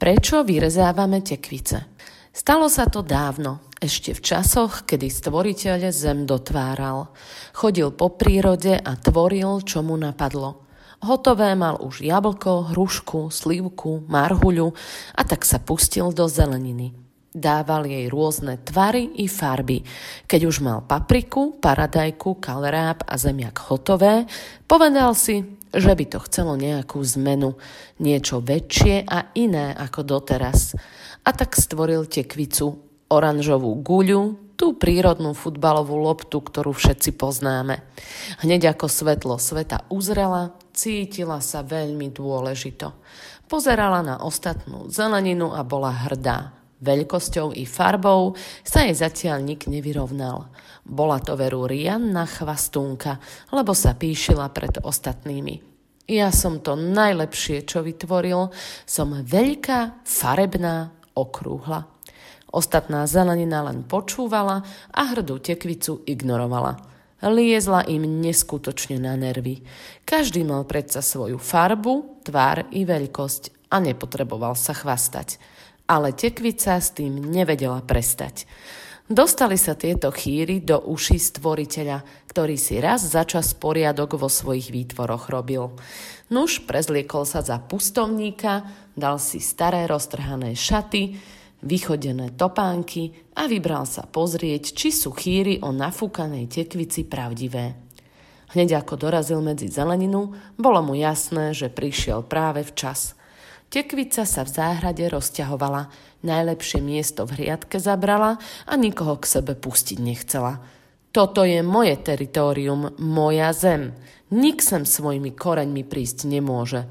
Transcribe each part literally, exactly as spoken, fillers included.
Prečo vyrezávame tekvice? Stalo sa to dávno, ešte v časoch, kedy stvoriteľ zem dotváral. Chodil po prírode a tvoril, čo mu napadlo. Hotové mal už jablko, hrušku, slivku, marhuľu a tak sa pustil do zeleniny. Dával jej rôzne tvary i farby. Keď už mal papriku, paradajku, kaleráb a zemiak hotové, povedal si, že by to chcelo nejakú zmenu, niečo väčšie a iné ako doteraz. A tak stvoril tekvicu, oranžovú guľu, tú prírodnú futbalovú loptu, ktorú všetci poznáme. Hneď ako svetlo sveta uzrela, cítila sa veľmi dôležito. Pozerala na ostatnú zeleninu a bola hrdá. Veľkosťou i farbou sa jej zatiaľ nik nevyrovnal. Bola to veru riadna chvastúnka, lebo sa píšila pred ostatnými. Ja som to najlepšie, čo vytvoril. Som veľká, farebná, okrúhla. Ostatná zelenina len počúvala a hrdú tekvicu ignorovala. Liezla im neskutočne na nervy. Každý mal predsa svoju farbu, tvár i veľkosť a nepotreboval sa chvastať. Ale tekvica s tým nevedela prestať. Dostali sa tieto chýry do uší stvoriteľa, ktorý si raz za čas poriadok vo svojich výtvoroch robil. Nuž prezliekol sa za pustovníka, dal si staré roztrhané šaty, vychodené topánky a vybral sa pozrieť, či sú chýry o nafúkanej tekvici pravdivé. Hneď ako dorazil medzi zeleninu, bolo mu jasné, že prišiel práve včas. Tekvica sa v záhrade rozťahovala, najlepšie miesto v hriadke zabrala a nikoho k sebe pustiť nechcela. Toto je moje teritórium, moja zem. Nik sem svojimi koreňmi prísť nemôže.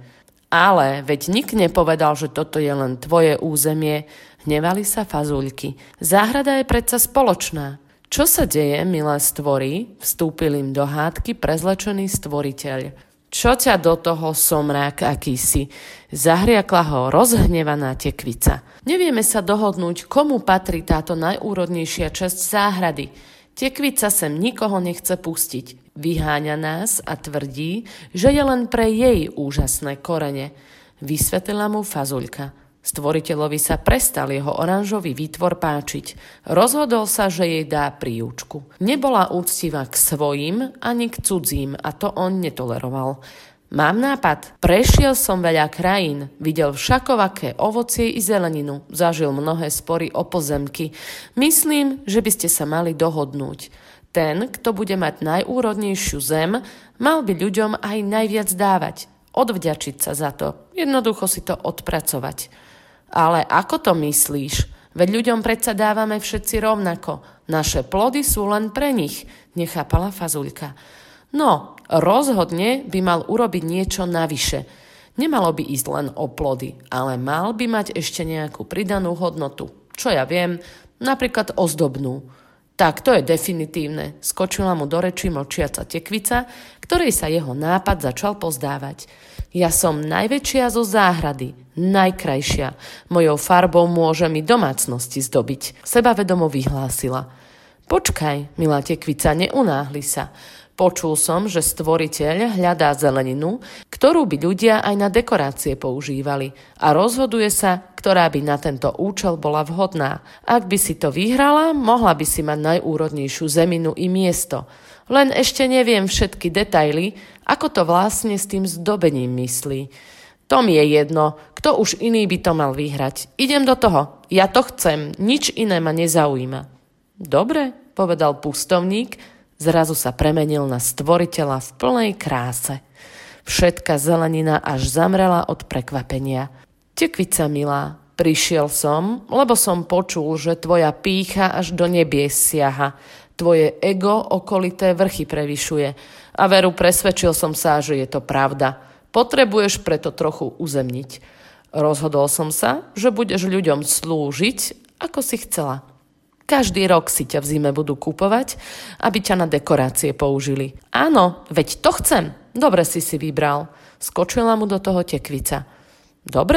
Ale veď nik nepovedal, že toto je len tvoje územie. Hnevali sa fazuľky. Záhrada je predsa spoločná. Čo sa deje, milé stvory? Vstúpil im do hádky prezlečený stvoriteľ. Čo ťa do toho, somrák akýsi? Zahriakla ho rozhnevaná tekvica. Nevieme sa dohodnúť, komu patrí táto najúrodnejšia časť záhrady. Tekvica sem nikoho nechce pustiť. Vyháňa nás a tvrdí, že je len pre jej úžasné korene. Vysvetlila mu fazuľka. Stvoriteľovi sa prestal jeho oranžový výtvor páčiť. Rozhodol sa, že jej dá príučku. Nebola úctivá k svojim ani k cudzím a to on netoleroval. Mám nápad. Prešiel som veľa krajín, videl všakovaké ovocie i zeleninu, zažil mnohé spory o pozemky. Myslím, že by ste sa mali dohodnúť. Ten, kto bude mať najúrodnejšiu zem, mal by ľuďom aj najviac dávať. Odvďačiť sa za to. Jednoducho si to odpracovať. Ale ako to myslíš? Veď ľuďom predsa dávame všetci rovnako. Naše plody sú len pre nich, nechápala fazuľka. No, rozhodne by mal urobiť niečo navyše. Nemalo by ísť len o plody, ale mal by mať ešte nejakú pridanú hodnotu. Čo ja viem, napríklad ozdobnú. Tak to je definitívne, skočila mu do rečí mlčiaca tekvica, ktorej sa jeho nápad začal pozdávať. Ja som najväčšia zo záhrady, najkrajšia. Mojou farbou môže mi domácnosti zdobiť, sebavedomo vyhlásila. Počkaj, milá tekvica, neunáhli sa. Počul som, že stvoriteľ hľadá zeleninu, ktorú by ľudia aj na dekorácie používali a rozhoduje sa, ktorá by na tento účel bola vhodná. Ak by si to vyhrala, mohla by si mať najúrodnejšiu zeminu i miesto. Len ešte neviem všetky detaily, ako to vlastne s tým zdobením myslí. To mi je jedno, kto už iný by to mal vyhrať. Idem do toho, ja to chcem, nič iné ma nezaujíma. Dobre, povedal pustovník, zrazu sa premenil na stvoriteľa v plnej kráse. Všetka zelenina až zamrela od prekvapenia. Tekvica milá, prišiel som, lebo som počul, že tvoja pýcha až do nebies siaha. Tvoje ego okolité vrchy prevyšuje. A veru presvedčil som sa, že je to pravda. Potrebuješ preto trochu uzemniť. Rozhodol som sa, že budeš ľuďom slúžiť, ako si chcela. Každý rok si ťa v zime budú kupovať, aby ťa na dekorácie použili. Áno, veď to chcem. Dobre si si vybral. Skočila mu do toho tekvica. Dobre,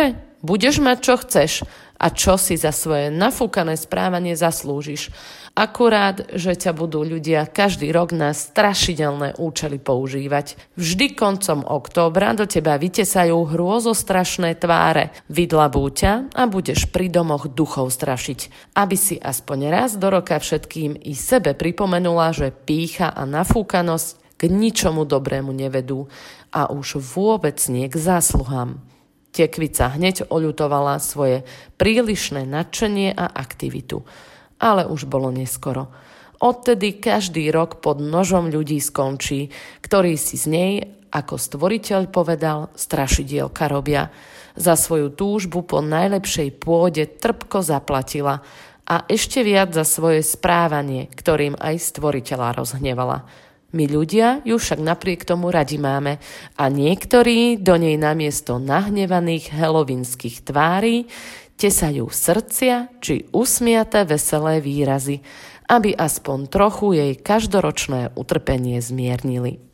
Budeš mať, čo chceš a čo si za svoje nafúkané správanie zaslúžiš. Akurát, že ťa budú ľudia každý rok na strašidelné účely používať. Vždy koncom októbra do teba vytesajú hrôzostrašné tváre, vydlabú ťa a budeš pri domoch duchov strašiť. Aby si aspoň raz do roka všetkým i sebe pripomenula, že pýcha a nafúkanosť k ničomu dobrému nevedú a už vôbec nie k zásluhám. Tekvica hneď oľutovala svoje prílišné nadšenie a aktivitu. Ale už bolo neskoro. Odtedy každý rok pod nožom ľudí skončí, ktorí si z nej, ako stvoriteľ povedal, strašidielka robia. Za svoju túžbu po najlepšej pôde trpko zaplatila a ešte viac za svoje správanie, ktorým aj stvoriteľa rozhnevala. My ľudia ju však napriek tomu radi máme a niektorí do nej namiesto nahnevaných helovínskych tvári tesajú srdcia či usmiaté veselé výrazy, aby aspoň trochu jej každoročné utrpenie zmiernili.